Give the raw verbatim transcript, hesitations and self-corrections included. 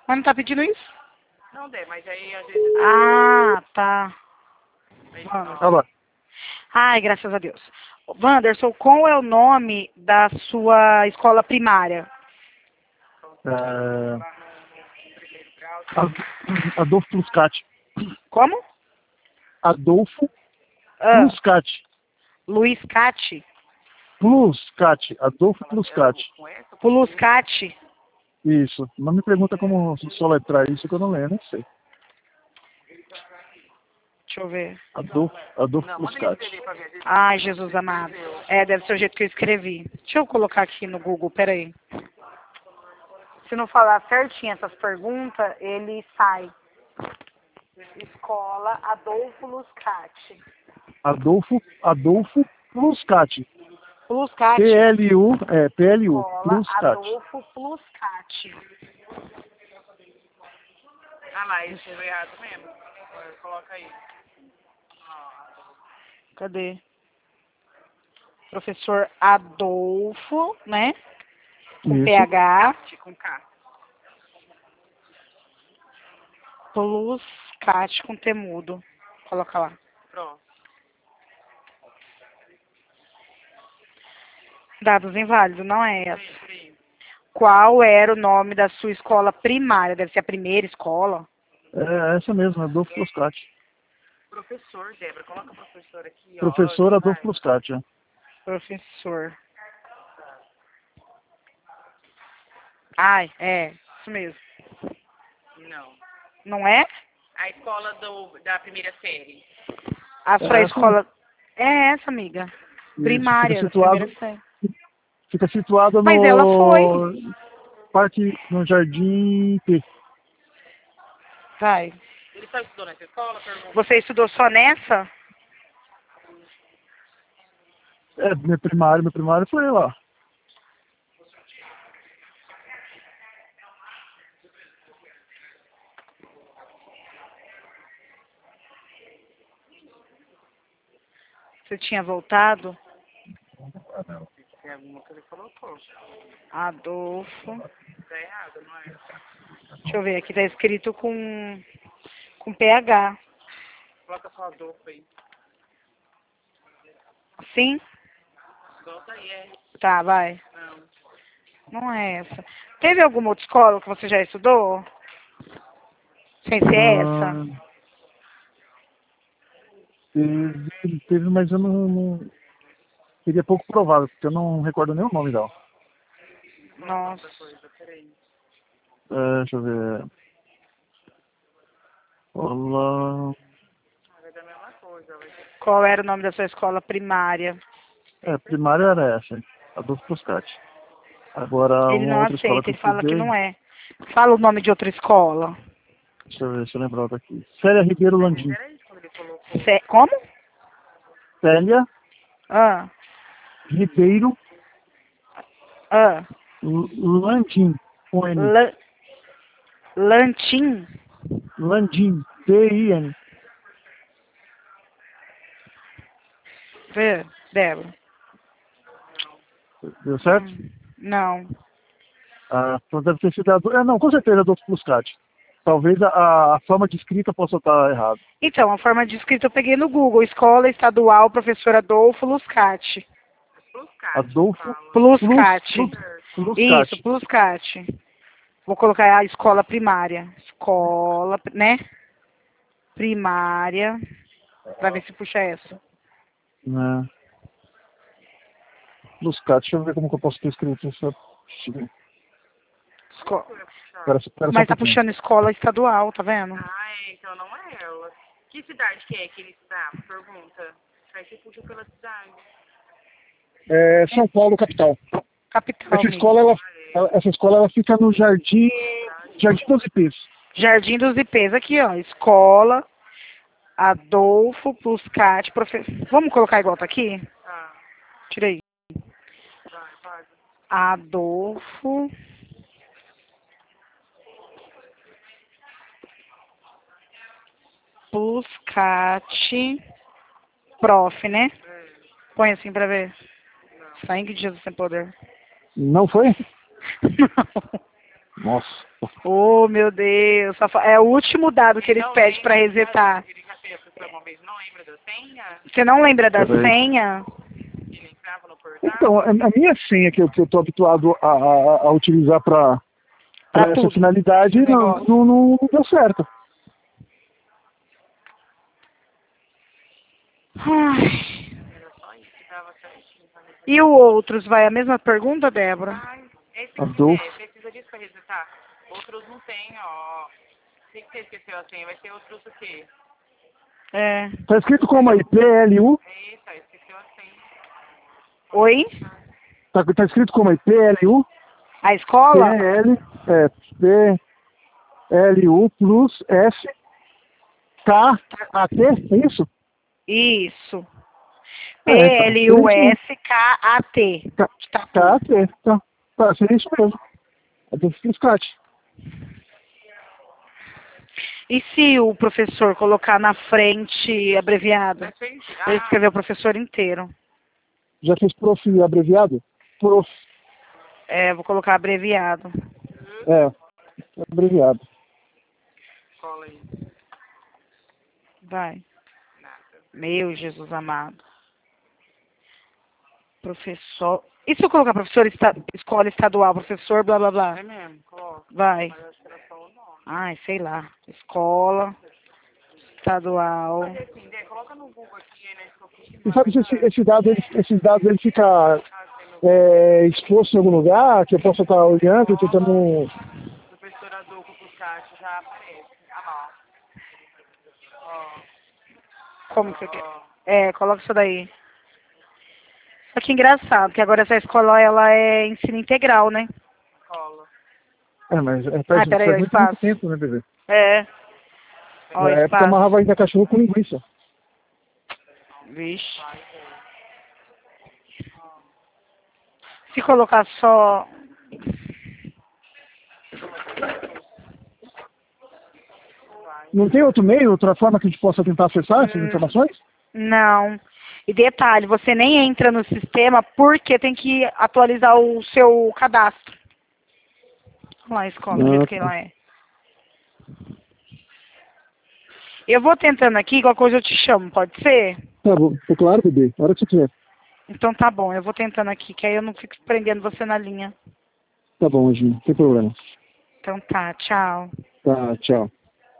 Mas não tá pedindo isso? Não, Dé, mas aí às vezes... Ah, tá. Aí, Wanderson. Tá bom. Ai, graças a Deus. Wanderson, qual é o nome da sua escola primária? É... Ad- Adolfo Pluscati. Como? Adolfo Ah, Pluscati. Luiz Cati. Pluscati. Adolfo Pluscati. com essa, Puluscati. Isso. Não me pergunta como soletrar isso que eu não lembro, nem sei. Deixa eu ver. Adolfo, Adolfo não, manda ele Pluscati. escrever pra ver. a gente- Ai, Jesus amado. É, deve ser o jeito que eu escrevi. Deixa eu colocar aqui no Google, peraí. Se não falar certinho essas perguntas, ele sai. Escola Adolfo Luscati. Adolfo, Adolfo Pluscati. Pluscati. P L U, é, P L U, Escola Pluscati. Adolfo Pluscati. Ah lá, ele escreveu errado mesmo. Coloca aí. Cadê? Professor Adolfo, né? Com Isso. P H. Com K. Pluscati com temudo. Coloca lá. Pronto. Dados inválidos, não é essa. Isso aí. Qual era o nome da sua escola primária? Deve ser a primeira escola. É essa mesmo, Adolfo Pluscati. Professor, Débora, coloca o professor aqui, ó. Professor Ó, Adolfo vai. Pluscati. É. Professor. Ai, é, isso mesmo. Não. Não é? A escola do, da primeira série. A É sua essa escola. É essa, amiga. Isso, Primária, Fica da situado, primeira série. fica situado Mas ela foi. no Parque, no Jardim P. Vai. Ele só estudou nessa escola? Pergunta. Você estudou só nessa? É, meu primário, meu primário foi lá. Você tinha voltado? Tem alguma que ele colocou. Adolfo. Tá errado, não é? Deixa eu ver, aqui tá escrito com, com P H. Coloca só Adolfo aí. Sim? Volta aí, é. Tá, vai. Não. Não é essa. Teve alguma outra escola que você já estudou? Sem ser essa? Ah, teve, teve, mas eu não, não... Seria pouco provável, porque eu não recordo nem o nome dela. Nossa. Outra coisa, peraí. É, deixa eu ver. Olá. Ah, vai dar a mesma coisa. Vai ter... Qual era o nome da sua escola primária? É, primária era essa, Adolfo Pluscati. Agora, Ele uma não outra escola aceita, que eu ele fala que estudei, não é. Fala o nome de outra escola. deixa eu ver, deixa eu lembrar outra aqui. Célia Ribeiro Landim. Peraí, quando ele colocou. Cé- Como? Célia Ah, Ribeiro ah. L- Landim, com N. Lan- Lantim? Landim, D I N. Vê, Débora. Deu certo? Hum, Não. Ah, então deve ter sido... a- É, não, com certeza é Adolfo Pluscati. Talvez a, a forma de escrita possa estar errada. Então, a forma de escrita eu peguei no Google. Escola Estadual Professor Adolfo Luscati. Pluscati. Adolfo Fala. Pluscati. Plus, Plus, Isso, Pluscati. Pluscati. Vou colocar a escola primária. Escola, né? Primária. Pra ver se puxa essa. Né? Pluscati, deixa eu ver como que eu posso ter escrito isso. Esco- Espera, espera só um Mas tá pouquinho. puxando escola estadual, tá vendo? Ah, é, então não é ela. Que cidade que é que ele está? Pergunta. Aí você puxa pela cidade. É São Paulo, capital. Capital, Essa amigo. escola, ela, ela- essa escola, ela fica no Jardim, Jardim dos Ipês. Jardim dos Ipês, aqui, ó. Escola Adolfo Pluscati, professor. Vamos colocar igual tá aqui? Tá, Tira aí. vai, vai. Adolfo Pluscati, prof, né? É, Põe assim pra ver. Sangue de Jesus sem poder. Não foi? Não. Nossa. Oh, meu Deus. Só fa- É o último dado que eles Não pedem pra lembra, resetar. Ele já fez a pessoa uma vez, não lembra da senha? Você não lembra da Peraí. senha? Ele entrava no portal? Então, a, a minha senha que eu, que eu tô habituado a, a, a utilizar para Pra essa tudo. finalidade Esse não, negócio. não, não, não deu certo. Ai. Era só isso que dava certinho. pra resetar. E o outros, vai a mesma pergunta, Débora? Ai, esse Adolfo. é, precisa disso pra resetar. Outros não tem, ó. Se você esqueceu a senha, vai ter outros o quê? É. Tá escrito como aí, P L U, Eita, esqueceu a senha. Oi? tá, tá escrito como aí, P L U, A P escola? L, é, P L U plus S K A T, é isso? Isso. P É, então, L U seria isso S K A T. mesmo. K Tatu. K A T, tá, tá, seria isso mesmo. É do Fiscat. E se o professor colocar na frente abreviado? Na frente. Ele Ah, escreveu o professor inteiro. Já fez prof abreviado? Prof, É, vou colocar abreviado. é, abreviado. cola aí. Vai. Nada. Meu Jesus amado. Professor. E se eu colocar professor esta... escola estadual, professor, blá blá blá? É mesmo, coloca. Vai. Mas eu acho que era só o nome. Ai, sei lá. Escola estadual. Mas assim, Dê, coloca no Google aqui, aí na Scopus. E sabe se esse, esse dado, ele, esses dados ele fica é, exposto em algum lugar, que eu possa estar olhando, tentando... Professor Adolfo Puscati já aparece. Ah, ó. Como que você quer? Ó, É, coloca isso daí. Só que engraçado, que agora essa escola ela é ensino integral, né? cola. É, mas é, faz, Ah, peraí, faz o muito, muito espaço. tempo, né, bebê? É. Ó, Na época eu espaço. amarrava ainda cachorro com linguiça. Vixe. Se colocar só. Não tem outro meio, outra forma que a gente possa tentar acessar essas Hum, informações? Não. E detalhe, você nem entra no sistema porque tem que atualizar o seu cadastro. Olha lá a escola, do Ah, jeito que tá. ela é. Eu vou tentando aqui, qualquer coisa eu te chamo, pode ser? Tá bom, tá claro, bebê. A hora que você quiser. Então tá bom, eu vou tentando aqui, que aí eu não fico prendendo você na linha. Tá bom, Anjinho, não tem problema. Então tá, tchau. Tá, tchau.